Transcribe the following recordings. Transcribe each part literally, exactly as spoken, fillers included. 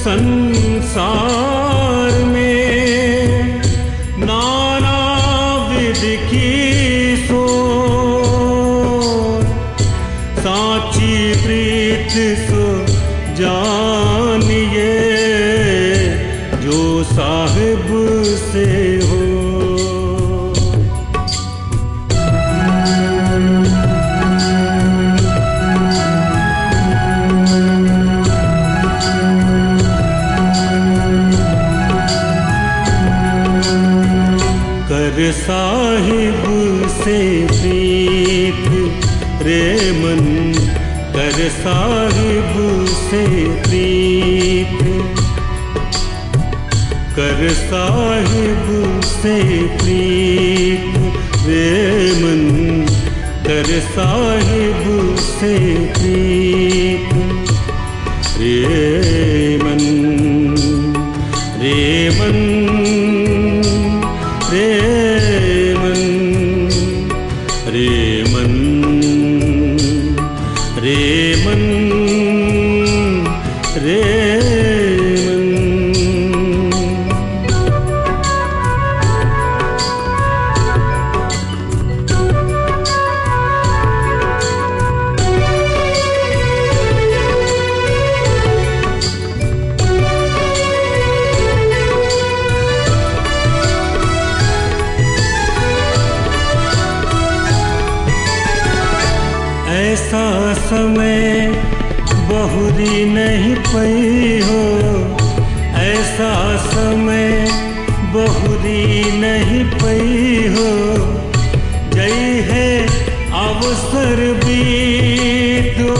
संसार में नाना विध की सोच, साची प्रीत सो जानिए जो साहिब से हो। कर साहिब से प्रीत रे मन, कर साहिब से प्रीत, कर साहिब से प्रीत रे मन, कर साहिब से प्रीत रे मन, रे मन, रे मन, रे मन, रे मन, रे मन। ऐसा समय बहुरी नहीं पई हो, ऐसा समय बहुरी नहीं पई हो, जय है अवसर बीतो,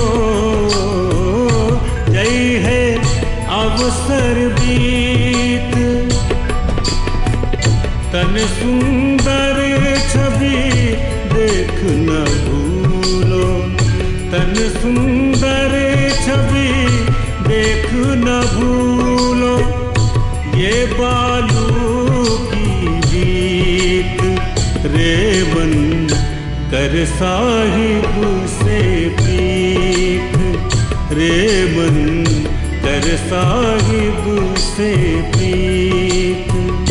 जय है अवसर बीत, तन सुंदर छवि देख न भूलो, तन सुंदर छवि देख न भूलो, ये बालू की बीत रे मन, कर साहिब से प्रीत रे मन, कर साहिब से प्रीत।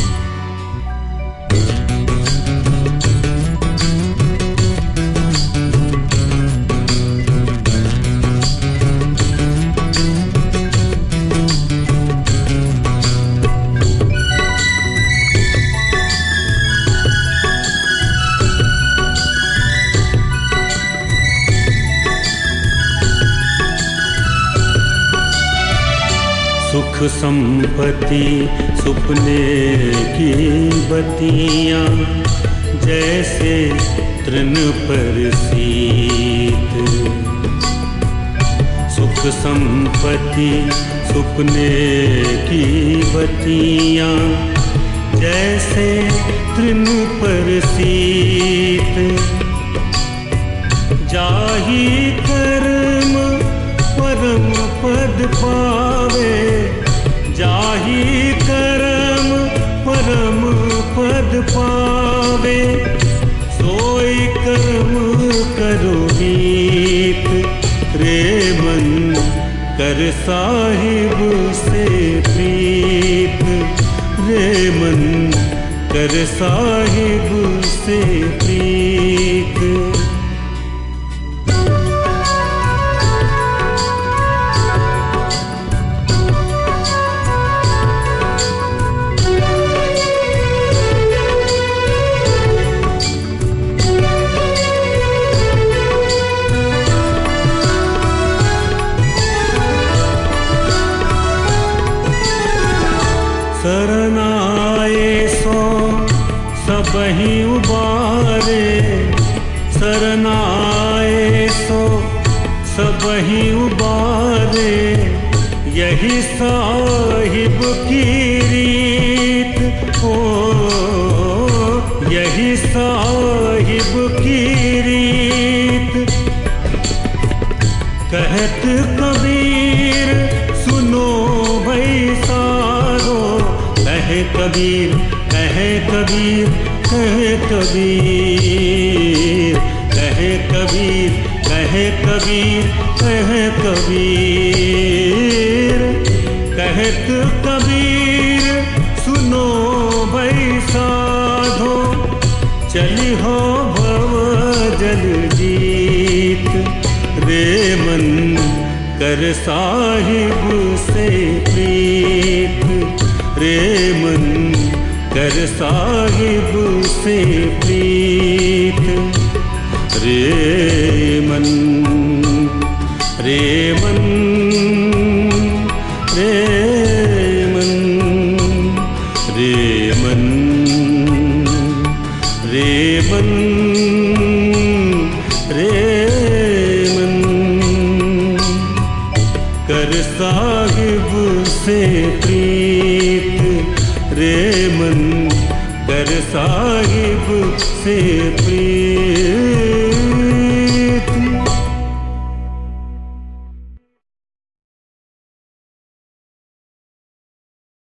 सुख संपत्ति सुपने की बत्तियाँ, जैसे तृण पर शीत, सुख संपत्ति सुपने की बत्तियाँ, जैसे तृण पर शीत, जाहि कर्म परम पद पावे, जाहि कर्म परम पद पावे, सोई कर्म करो नीत रे मन, कर साहिब से प्रीत रे मन, कर साहिब से प्रीत। शरणाए सो सबहि उबारे, शरणाए सो सबहि उबारे, यही साहिब की रीत हो, यही साहिब की रीत। कहत कबीर सुनो भाई सारो, कहे कबीर कहे कबीर कहे कबीर, कहे कबीर कहे कबीर कहे कबीर, कहे कहत कबीर सुनो भई साधो, चली हो भव जल जीत, रे मन कर साहिब से प्रीत, रे मन कर साहिब से प्रीत, रे मन, रे मन, रे मन, रे मन, रे मन, रे मन, कर साहिब से प्रीत, रे मन कर साहिब से प्रीत।